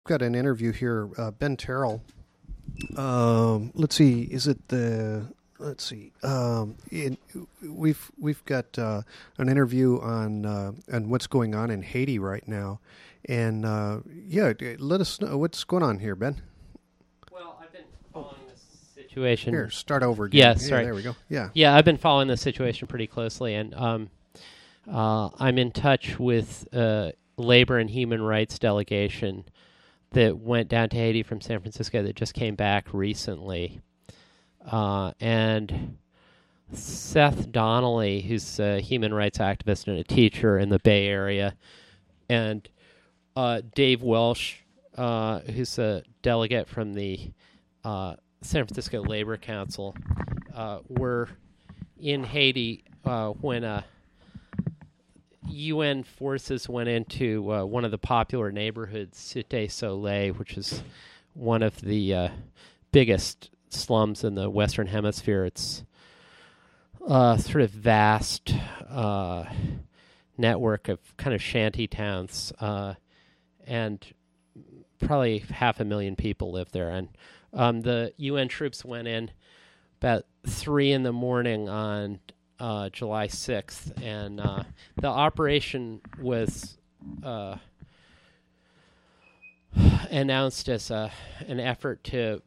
got an interview here. Ben Terrell. Let's see. Is it the? Let's see. We've got an interview on what's going on in Haiti right now, and let us know what's going on here, Ben. Well, I've been following this situation. Here, start over again. Yeah, sorry. There we go. Yeah, I've been following this situation pretty closely, and I'm in touch with labor and human rights delegation that went down to Haiti from San Francisco that just came back recently. And Seth Donnelly, who's a human rights activist and a teacher in the Bay Area, and Dave Welsh, who's a delegate from the San Francisco Labor Council, were in Haiti when UN forces went into one of the popular neighborhoods, Cité Soleil, which is one of the biggest slums in the Western Hemisphere. It's sort of vast network of kind of shanty towns, and probably 500,000 people live there. And the UN troops went in about 3 a.m. on July 6th, and the operation was announced as an effort to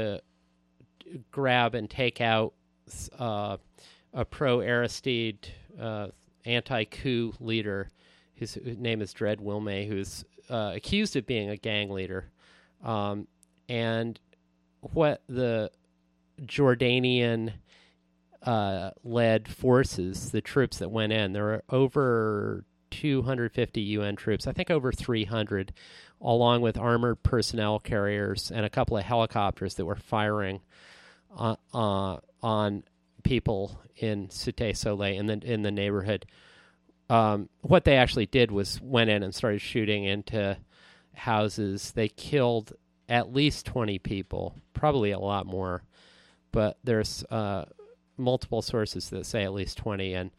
grab and take out a pro-Aristide anti-coup leader, whose name is Dred Wilmé, who's accused of being a gang leader. And what the Jordanian led forces, the troops that went in, there were over 250 UN troops, I think over 300, along with armored personnel carriers and a couple of helicopters that were firing on people in Cité Soleil in the neighborhood. What they actually did was went in and started shooting into houses. They killed at least 20 people, probably a lot more, but there's multiple sources that say at least 20. And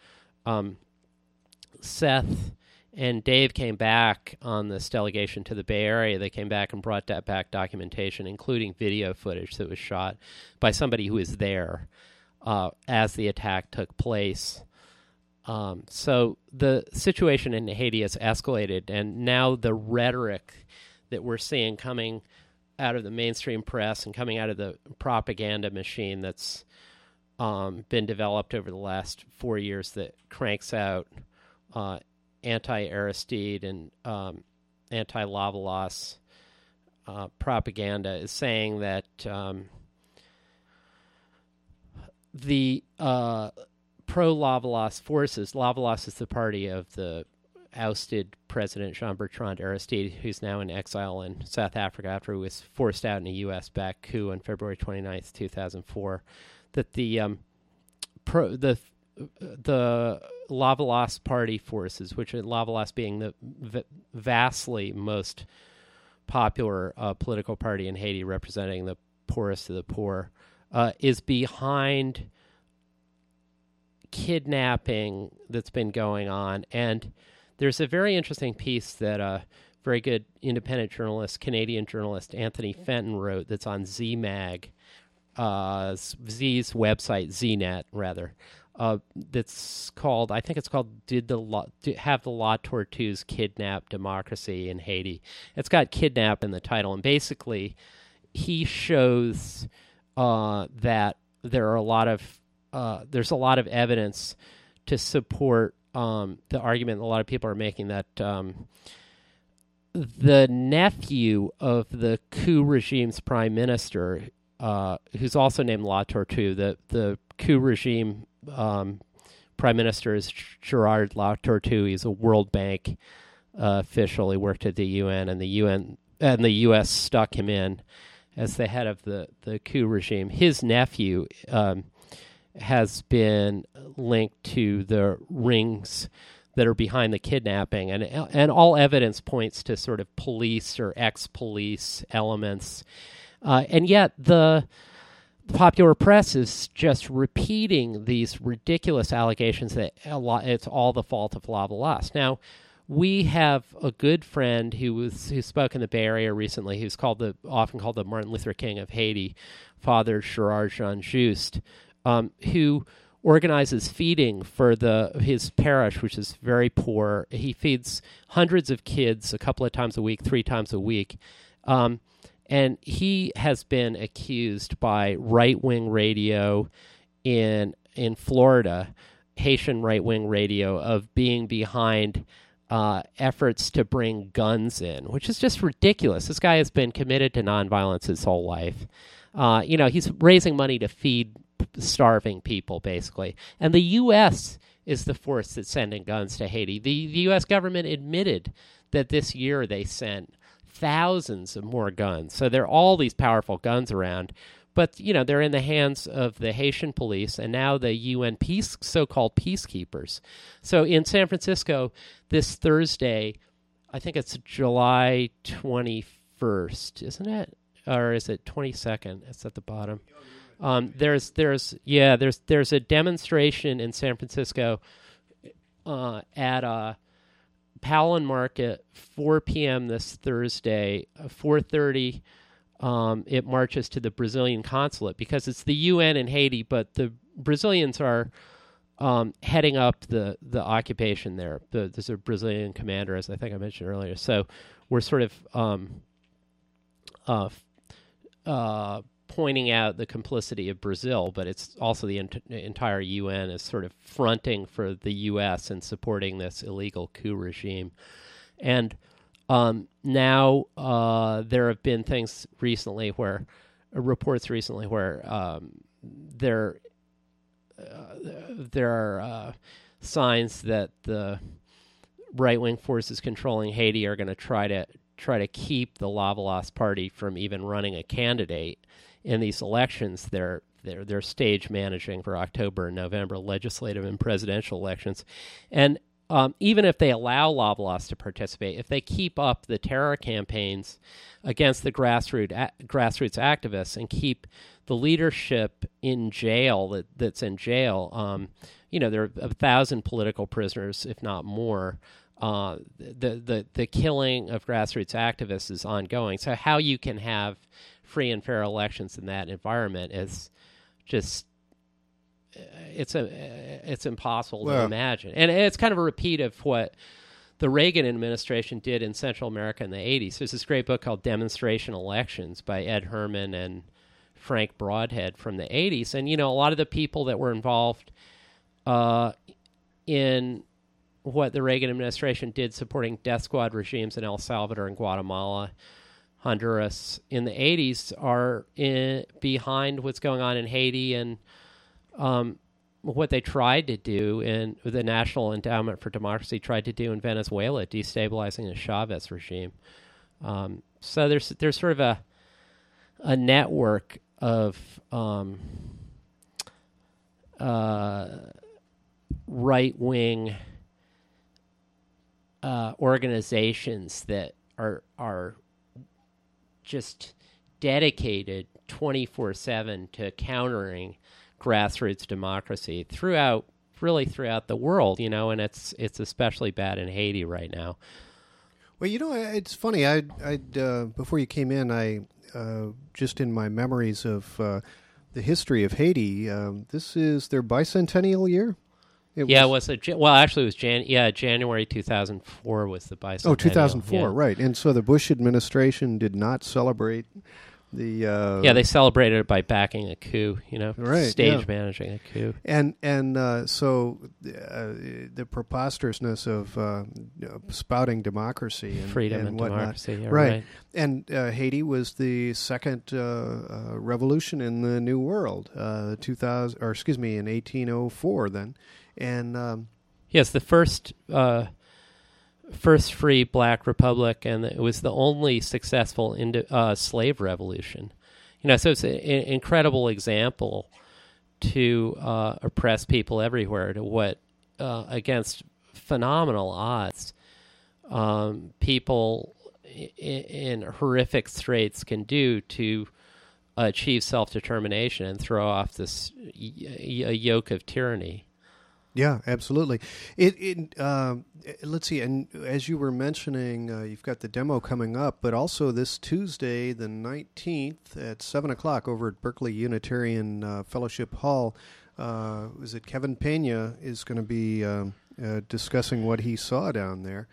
Seth and Dave came back on this delegation to the Bay Area. They came back and brought back documentation, including video footage that was shot by somebody who was there as the attack took place. So the situation in Haiti has escalated, and now the rhetoric that we're seeing coming out of the mainstream press and coming out of the propaganda machine that's been developed over the last 4 years that cranks out anti-Aristide and anti-Lavalas propaganda is saying that the pro-Lavalas forces, Lavalas is the party of the ousted President Jean-Bertrand Aristide, who's now in exile in South Africa after he was forced out in a U.S.-backed coup on February 29th, 2004, that the Lavalas party forces, which Lavalas being the vastly most popular political party in Haiti, representing the poorest of the poor, is behind kidnapping that's been going on. And there's a very interesting piece that a very good independent journalist, Canadian journalist Anthony Fenton wrote that's on ZMag, Z's website, ZNet rather. That's called, I think it's called Have the La Tortues Kidnap Democracy in Haiti? It's got kidnap in the title, and basically he shows that there are there's a lot of evidence to support the argument that a lot of people are making that the nephew of the coup regime's prime minister, who's also named La Tortue, the coup regime prime minister is Gerard La Tortue. He's a World Bank official. He worked at the UN, and the U.S. stuck him in as the head of the coup regime. His nephew has been linked to the rings that are behind the kidnapping, and all evidence points to sort of police or ex-police elements, and yet the popular press is just repeating these ridiculous allegations that it's all the fault of Lavalas. Now, we have a good friend who spoke in the Bay Area recently, who's often called the Martin Luther King of Haiti, Father Gerard Jean Juste, who organizes feeding for his parish, which is very poor. He feeds hundreds of kids a couple of times a week, 3 times a week. And he has been accused by right-wing radio in Florida, Haitian right-wing radio, of being behind efforts to bring guns in, which is just ridiculous. This guy has been committed to nonviolence his whole life. He's raising money to feed starving people, basically. And the U.S. is the force that's sending guns to Haiti. The U.S. government admitted that this year they sent thousands of more guns. So there are all these powerful guns around. But, they're in the hands of the Haitian police and now the UN so-called peacekeepers. So in San Francisco this Thursday, I think it's July 21st, isn't it? Or is it 22nd? It's at the bottom. There's a demonstration in San Francisco at Palin Market, 4 p.m. this Thursday, 4:30. It marches to the Brazilian consulate because it's the UN in Haiti, but the Brazilians are heading up the occupation there. There's a Brazilian commander, as I think I mentioned earlier. So we're sort of pointing out the complicity of Brazil, but it's also the entire UN is sort of fronting for the U.S. and supporting this illegal coup regime. And now there have been things recently reports recently where there are signs that the right-wing forces controlling Haiti are going to try to keep the Lavalas party from even running a candidate in these elections. They're stage managing for October and November legislative and presidential elections. And even if they allow Lavalas to participate, if they keep up the terror campaigns against the grassroots activists and keep the leadership in jail that's in jail, there are 1,000 political prisoners, if not more. The killing of grassroots activists is ongoing. So how you can have free and fair elections in that environment is just it's impossible to imagine. And it's kind of a repeat of what the Reagan administration did in Central America in the 80s. There's this great book called Demonstration Elections by Ed Herman and Frank Broadhead from the 80s. And, a lot of the people that were involved in what the Reagan administration did supporting death squad regimes in El Salvador and Guatemala, Honduras in the 80s are behind what's going on in Haiti and what they tried to do in the National Endowment for Democracy tried to do in Venezuela, destabilizing the Chavez regime. So there's sort of a network of right-wing organizations that are just dedicated 24/7 to countering grassroots democracy throughout the world, and it's especially bad in Haiti right now. Well, it's funny. I before you came in, I just in my memories of the history of Haiti, this is their bicentennial year. January 2004 was the bicentennial. Oh, 2004, right. And so the Bush administration did not celebrate the... they celebrated it by backing a coup, right, managing a coup. And so the preposterousness of spouting democracy and freedom and whatnot. Democracy, right. And Haiti was the second revolution in the New World, in 1804 then. And yes, the first free black republic, and it was the only successful slave revolution. So it's an incredible example to oppress people everywhere. To what against phenomenal odds, people in horrific straits can do to achieve self-determination and throw off this a yoke of tyranny. Yeah, absolutely. Let's see, and as you were mentioning, you've got the demo coming up, but also this Tuesday, the 19th at 7 o'clock over at Berkeley Unitarian Fellowship Hall, is it Kevin Pena is going to be discussing what he saw down there.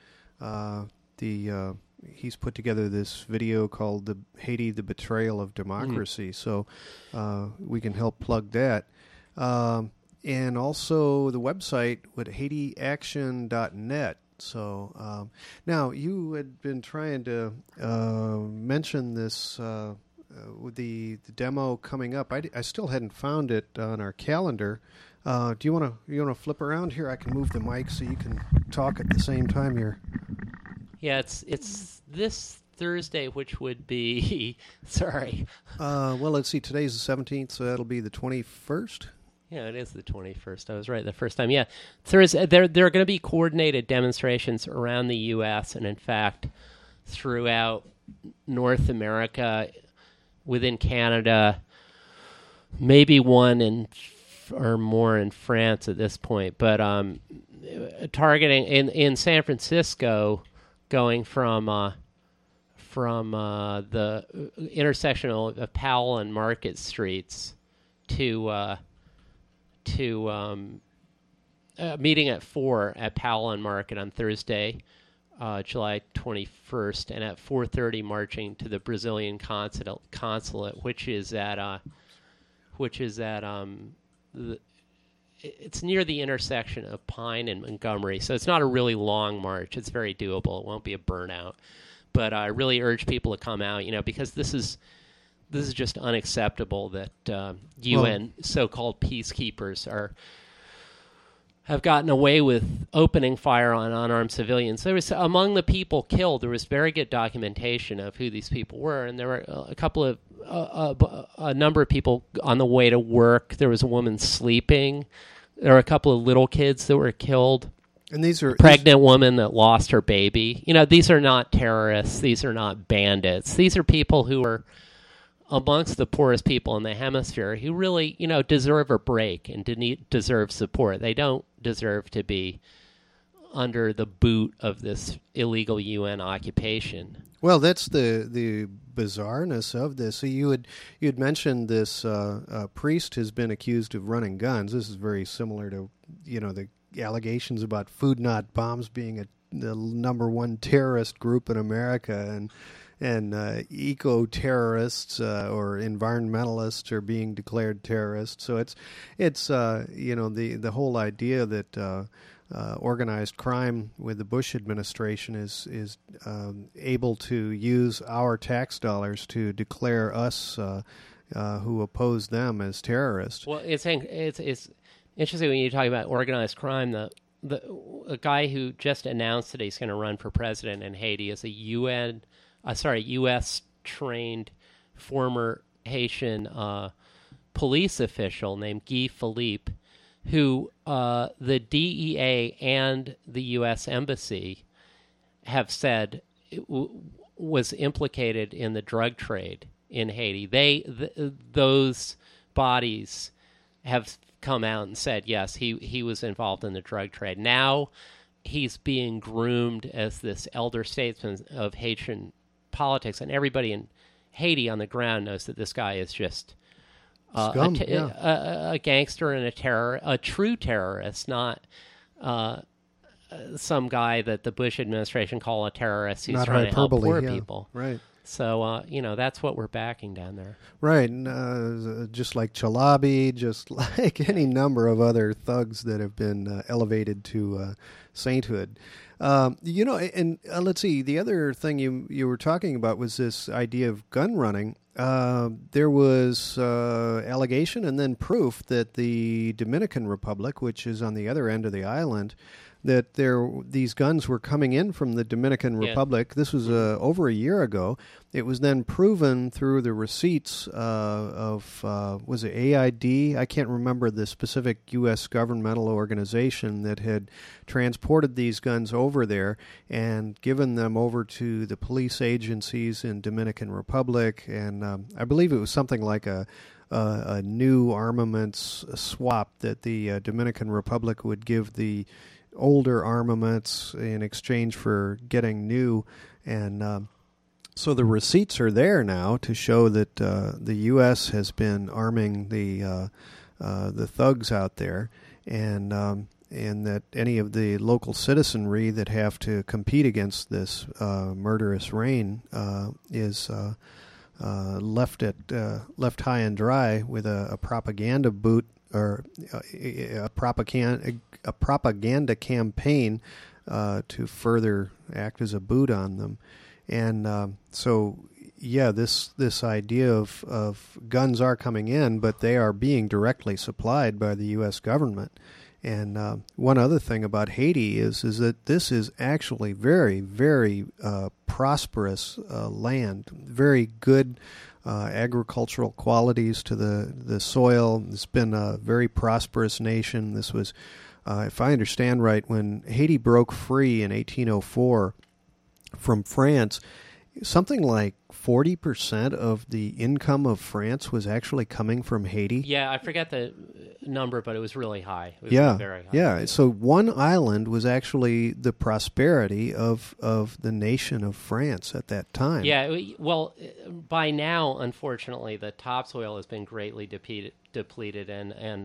He's put together this video called Haiti, the Betrayal of Democracy, so we can help plug that. And also the website with HaitiAction.net. So now you had been trying to mention this with the demo coming up. I still hadn't found it on our calendar. Do you want to flip around here? I can move the mic so you can talk at the same time here. Yeah, it's this Thursday, which would be sorry. Well, let's see. Today's the 17th, so that'll be the 21st. Yeah, it is the 21st. I was right the first time. Yeah, Thursday. There are going to be coordinated demonstrations around the U.S. and, in fact, throughout North America, within Canada, maybe one or more in France at this point. But targeting in San Francisco, going from the intersection of Powell and Market Streets to meeting at 4 at Powell and Market on Thursday, July 21st, and at 4:30 marching to the Brazilian consulate, which is at it's near the intersection of Pine and Montgomery. So it's not a really long march. It's very doable. It won't be a burnout. But I really urge people to come out, because this is just unacceptable that UN so-called peacekeepers have gotten away with opening fire on unarmed civilians. There was, among the people killed, there was very good documentation of who these people were, and there were a number of people on the way to work. There was a woman sleeping. There were a couple of little kids that were killed. And these are pregnant woman that lost her baby. These are not terrorists. These are not bandits. These are people who are amongst the poorest people in the hemisphere who really, deserve a break and deserve support. They don't deserve to be under the boot of this illegal UN occupation. Well, that's the bizarreness of this. So you had mentioned this priest has been accused of running guns. This is very similar to the allegations about Food Not Bombs being the number one terrorist group in America, and eco-terrorists or environmentalists are being declared terrorists. So it's the whole idea that organized crime with the Bush administration is able to use our tax dollars to declare us who oppose them as terrorists. Well, it's interesting when you talk about organized crime. A guy who just announced that he's going to run for president in Haiti is a U.S.-trained former Haitian police official named Guy Philippe, who the DEA and the U.S. Embassy have said was implicated in the drug trade in Haiti. Those bodies have come out and said, yes, he was involved in the drug trade. Now he's being groomed as this elder statesman of Haitian politics, and everybody in Haiti on the ground knows that this guy is just a gangster and a true terrorist, not some guy that the Bush administration call a terrorist who's trying to help poor people. Right. So, that's what we're backing down there. Right. And, just like Chalabi, just like any number of other thugs that have been elevated to sainthood. And let's see, the other thing you were talking about was this idea of gun running. There was allegation and then proof that the Dominican Republic, which is on the other end of the island, that these guns were coming in from the Dominican Republic. This was over a year ago. It was then proven through the receipts of, was it AID? I can't remember the specific U.S. governmental organization that had transported these guns over there and given them over to the police agencies in Dominican Republic. And I believe it was something like a a new armaments swap that the Dominican Republic would give the older armaments in exchange for getting new, and so the receipts are there now to show that the U.S. has been arming the thugs out there, and that any of the local citizenry that have to compete against this murderous rain is left high and dry with a propaganda boot or a propaganda campaign to further act as a boot on them. And so, yeah, this idea of guns are coming in, but they are being directly supplied by the U.S. government. And one other thing about Haiti is that this is actually very, very prosperous land, very good agricultural qualities to the soil. It's been a very prosperous nation. This was, if I understand right, when Haiti broke free in 1804 from France, something like 40% of the income of France was actually coming from Haiti. Yeah, I forget the number, but it was really high. It was very high. Yeah. So one island was actually the prosperity of the nation of France at that time. Yeah, well, by now, unfortunately, the topsoil has been greatly depleted, and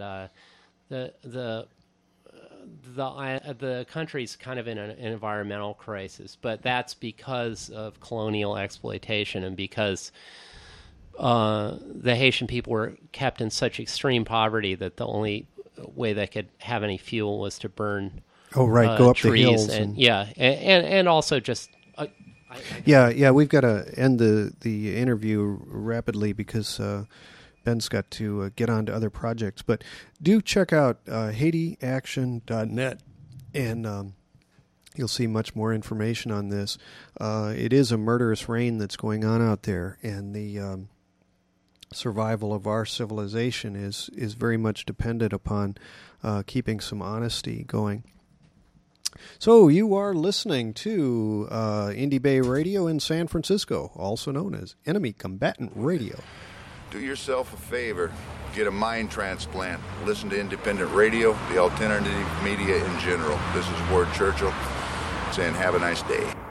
the country's kind of in an environmental crisis, but that's because of colonial exploitation and because the Haitian people were kept in such extreme poverty that the only way they could have any fuel was to burn go up trees the hills. And also just... we've got to end the interview rapidly because... Ben's got to get on to other projects. But do check out HaitiAction.net, and you'll see much more information on this. It is a murderous rain that's going on out there, and the survival of our civilization is very much dependent upon keeping some honesty going. So you are listening to Indie Bay Radio in San Francisco, also known as Enemy Combatant Radio. Do yourself a favor, get a mind transplant, listen to independent radio, the alternative media in general. This is Ward Churchill saying have a nice day.